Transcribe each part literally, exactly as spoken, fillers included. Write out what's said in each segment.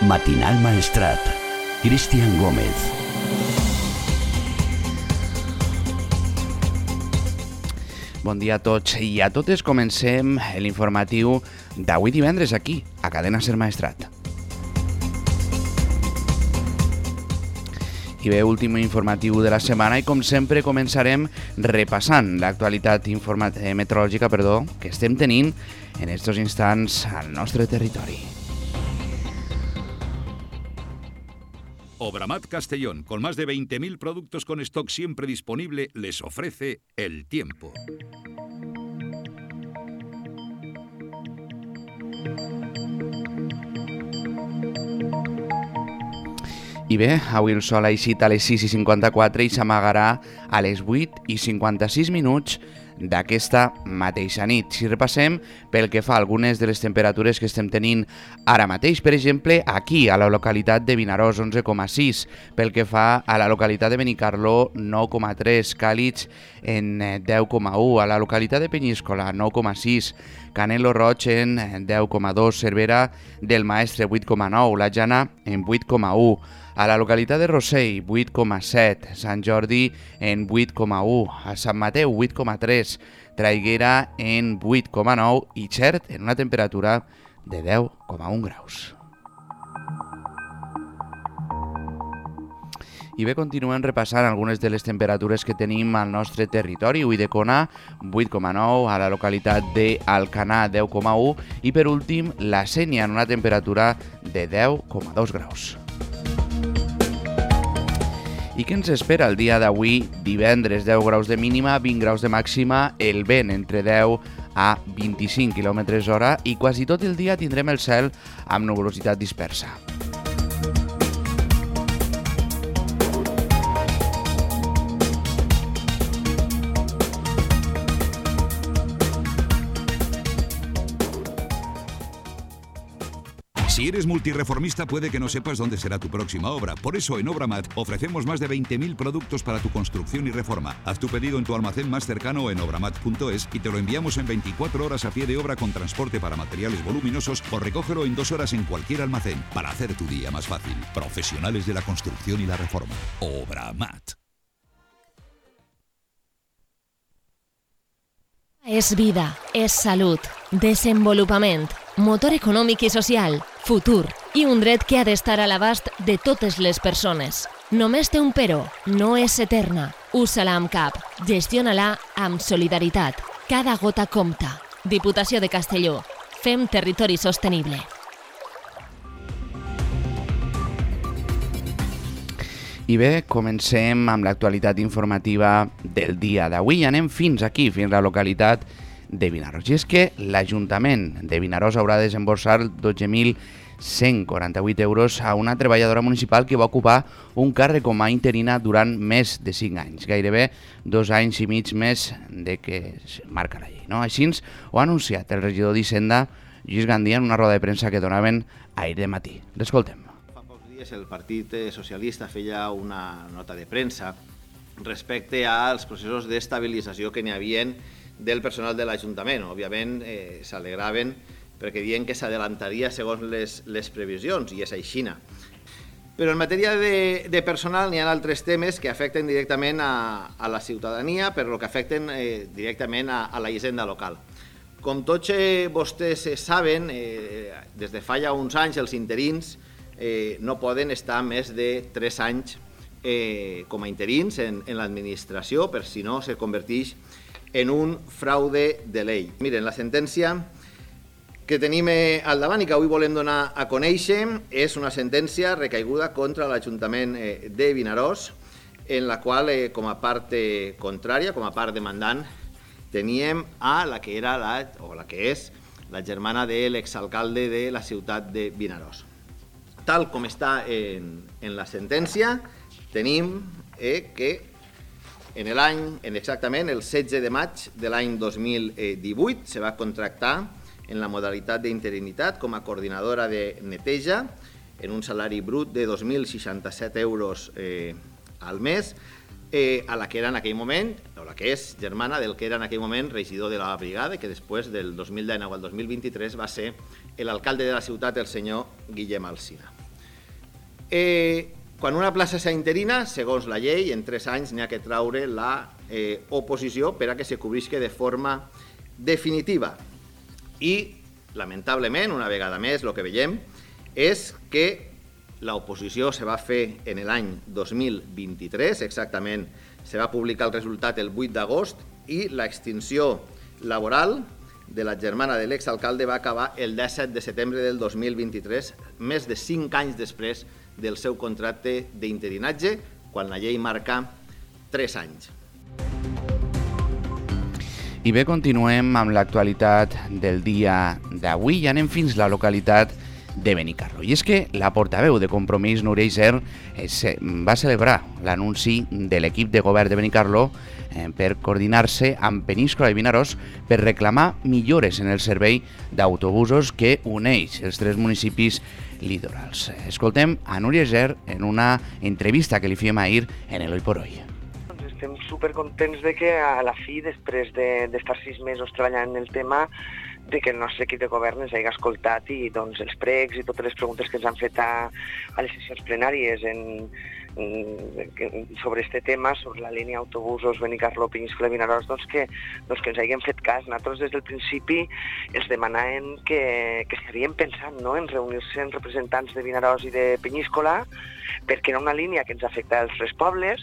Matinal Maestrat. Cristian Gómez. Bon dia a tots i a totes. Comencem l'informatiu d'avui divendres aquí, a Cadena Ser Maestrat. I bé, últim informatiu de la setmana i com sempre començarem repassant l'actualitat informa- eh, meteorològica perdó, que estem tenint en estos instants al nostre territori. Obramat Castellón, con más de veinte mil productos con stock siempre disponible, les ofrece el tiempo. I bé, avui el sol ha eixit a les sis i cinquanta-quatre i s'amagarà a les vuit i cinquanta-sis minuts d'aquesta mateixa nit. Si repassem pel que fa a algunes de les temperatures que estem tenint ara mateix, per exemple, aquí a la localitat de Vinaròs, onze coma sis, pel que fa a la localitat de Benicarló, nou coma tres, Càlix en deu coma u, a la localitat de Penyíscola, nou coma sis, Canelo Roig en deu coma dos, Cervera del Maestre, vuit coma nou, La Jana en vuit coma u, a la localitat de Rossell, vuit coma set, Sant Jordi en vuit coma u, a Sant Mateu, vuit coma tres, Traiguera en vuit coma nou i Xert en una temperatura de deu coma un graus. I bé, continuem repassant algunes de les temperatures que tenim al nostre territori. Ulldecona, vuit coma nou, a la localitat d'Alcanar, deu coma u i per últim, la Sénia en una temperatura de deu coma dos graus. I què ens espera el dia d'avui, divendres, deu graus de mínima, vint graus de màxima, el vent entre deu a vint-i-cinc quilòmetres hora i quasi tot el dia tindrem el cel amb nuvolositat dispersa. Si eres multireformista puede que no sepas dónde será tu próxima obra. Por eso en Obramat ofrecemos más de veinte mil productos para tu construcción y reforma. Haz tu pedido en tu almacén más cercano o en obramat punto es y te lo enviamos en veinticuatro horas a pie de obra con transporte para materiales voluminosos o recógelo en dos horas en cualquier almacén para hacer tu día más fácil. Profesionales de la construcción y la reforma. Obramat. És vida, és salut, desenvolupament, motor econòmic i social, futur i un dret que ha d'estar a l'abast de totes les persones. Només té un però, no és eterna. Usa-la amb cap, gestiona-la amb solidaritat. Cada gota compta. Diputació de Castelló. Fem territori sostenible. I bé, comencem amb l'actualitat informativa del dia d'avui. Anem fins aquí, fins a la localitat de Vinaròs. I és que l'Ajuntament de Vinaròs haurà de desemborsar dotze mil cent quaranta-vuit euros a una treballadora municipal que va ocupar un càrrec com a interina durant més de cinc anys, gairebé dos anys i mig més de que marca la llei, no? Així ho ha anunciat el regidor d'Hisenda, Lluís Gandia, en una roda de premsa que donaven ahir de matí. L'escoltem. El Partit Socialista feia una nota de premsa respecte als processos d'estabilització que n'hi havia del personal de l'Ajuntament. Òbviament eh, s'alegraven perquè diuen que s'adelantaria segons les, les previsions, i és aixina. Però en matèria de, de personal n'hi ha altres temes que afecten directament a, a la ciutadania, però que afecten eh, directament a, a la hisenda local. Com tots eh, vostès saben, eh, des de fa ja uns anys els interins Eh, no poden estar més de tres anys eh, com a interins en, en l'administració, per si no se converteix en un fraude de llei. Miren, la sentència que tenim eh, al davant i que avui volem donar a conèixer és una sentència recaiguda contra l'Ajuntament eh, de Vinaròs, en la qual, eh, com a part eh, contrària, com a part demandant, teníem a la que era la, o la que és la germana de l'exalcalde de la ciutat de Vinaròs. Tal com està en, en la sentència, tenim eh, que en l'any, en exactament el setze de maig de l'any dos mil divuit, se va contractar en la modalitat d'interinitat com a coordinadora de neteja en un salari brut de dos mil seixanta-set euros eh, al mes, eh, a la que era en aquell moment, o la que és germana del que era en aquell moment regidor de la brigada, que després del dos mil dinou al dos mil vint-i-tres va ser l'alcalde de la ciutat, el senyor Guillem Alsina. Eh, quan una plaça s'ha interina, segons la llei, en tres anys n'hi ha que traure la eh, oposició per a que se cobrisca de forma definitiva. I, lamentablement, una vegada més, el que veiem és que l'oposició se va fer en l'any dos mil vint-i-tres, exactament se va publicar el resultat el vuit d'agost i l'extinció laboral de la germana de l'exalcalde va acabar el disset de setembre del dos mil vint-i-tres, més de cinc anys després del seu contracte d'interinatge, quan la llei marca tres anys. I bé, continuem amb l'actualitat del dia d'avui i anem fins a la localitat de Benicarló. I és que la portaveu de Compromís, Núria Iser, va celebrar l'anunci de l'equip de govern de Benicarló per coordinar-se amb Peníscola i Vinaròs per reclamar millores en el servei d'autobusos que uneix els tres municipis litorals. Escoltem a Núria Iser en una entrevista que li fèiem ahir en el Hoy por Hoy. Estem supercontents de que a la fi, després d'estar sis mesos treballant en el tema, de que el nostre equip de govern ens hagi escoltat i doncs, els pregs i totes les preguntes que ens han fet a, a les sessions plenàries en, en, sobre este tema, sobre la línia autobusos Benicarló, Peníscola i Vinaròs, doncs que, doncs que ens hagin fet cas. Nosaltres des del principi els demanàvem que, que s'havien pensat, no?, en reunir-se amb representants de Vinaròs i de Peníscola, perquè era una línia que ens afecta als tres pobles,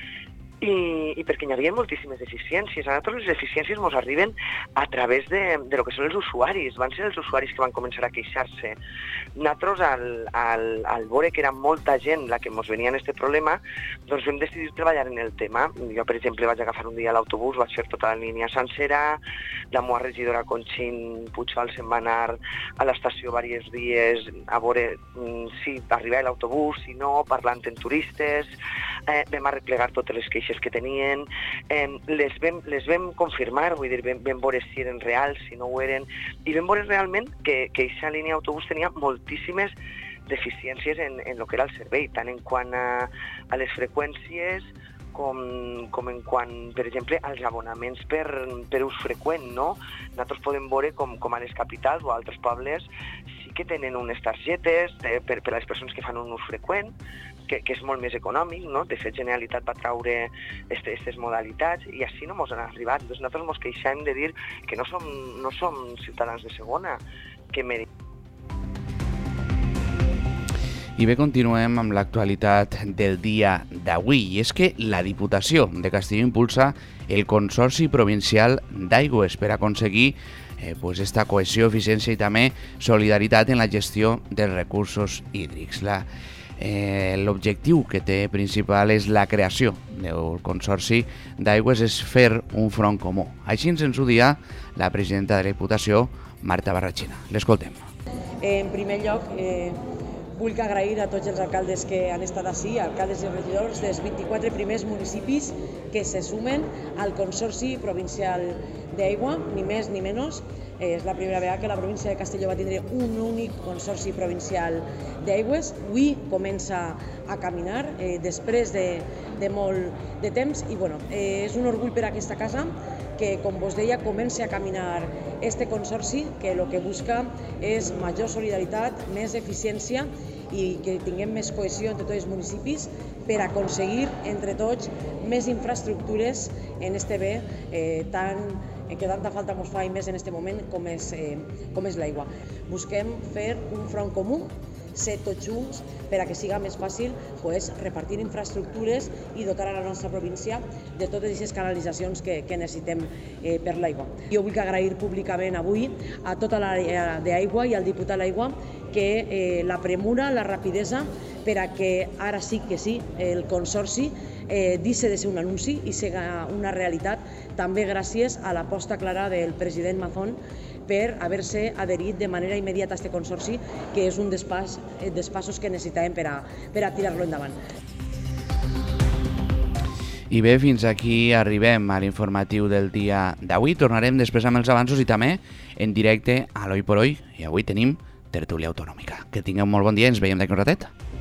I, i perquè hi havia moltíssimes deficiències. A nosaltres les deficiències ens arriben a través de, de lo que són els usuaris. Van ser els usuaris que van començar a queixar-se. Nosaltres, al, al, al veure que era molta gent la que ens venia en aquest problema, doncs vam decidir treballar en el tema. Jo, per exemple, vaig agafar un dia l'autobús, vaig fer tota la línia sencera, la meva regidora Conxín Puigfal se'n va anar a l'estació diversos dies a veure si arribava l'autobús, si no, parlant amb turistes, eh, vam arreplegar totes les queixes que tenien, eh, les, vam, les vam confirmar, vull dir, vam, vam veure si eren reals, si no ho eren, i vam veure realment que aquesta línia d'autobús tenia moltíssimes deficiències en, en el que era el servei, tant en quant a, a les freqüències com, com en quant, per exemple, als abonaments per, per ús freqüent, no? Nosaltres podem veure com, com a les capitals o a altres pobles sí que tenen unes targetes eh, per, per a les persones que fan un ús freqüent, que, que és molt més econòmic, no? De fet, Generalitat va traure aquestes modalitats i així no ens han arribat. Doncs nosaltres ens queixem de dir que no som, no som ciutadans de segona, que meritem. I bé, continuem amb l'actualitat del dia d'avui. I és que la Diputació de Castelló impulsa el Consorci Provincial d'Aigües per aconseguir eh, pues esta cohesió, eficiència i també solidaritat en la gestió dels recursos hídrics. La, eh, l'objectiu que té principal és la creació del Consorci d'Aigües, és fer un front comú. Així ens ho dia la presidenta de la Diputació, Marta Barrachina. L'escoltem. Eh, en primer lloc, eh, vull agrair a tots els alcaldes que han estat així, alcaldes i regidors dels vint-i-quatre primers municipis que se sumen al Consorci Provincial d'Aigua, ni més ni menys. Eh, és la primera vegada que la província de Castelló va tindre un únic Consorci Provincial d'Aigües. Avui comença a caminar eh, després de, de molt de temps i bueno, eh, és un orgull per a aquesta casa que, com vos deia, comenci a caminar este consorci, que el que busca és major solidaritat, més eficiència i que tinguem més cohesió entre tots els municipis per aconseguir entre tots més infraestructures en este bé eh, tan, que tanta falta ens fa i més en este moment com és, eh, com és l'aigua. Busquem fer un front comú, ser tots junts per a que siga més fàcil pues, repartir infraestructures i dotar a la nostra província de totes aquestes canalitzacions que, que necessitem eh, per l'aigua. Jo vull agrair públicament avui a tota l'àrea d'aigua i al diputat l'aigua que eh, la premura, la rapidesa per a que ara sí que sí el consorci eh, deixi de ser un anunci i siga una realitat, també gràcies a l'aposta clara del president Mazón per haver-se adherit de manera immediata a aquest consorci, que és un dels, pas, dels passos que necessitàvem per a, per a tirar-lo endavant. I bé, fins aquí arribem a l'informatiu del dia d'avui. Tornarem després amb els avanços i també en directe a l'Hoy por Hoy. I avui tenim tertúlia autonòmica. Que tingueu molt bon dia i ens veiem d'aquí un ratet.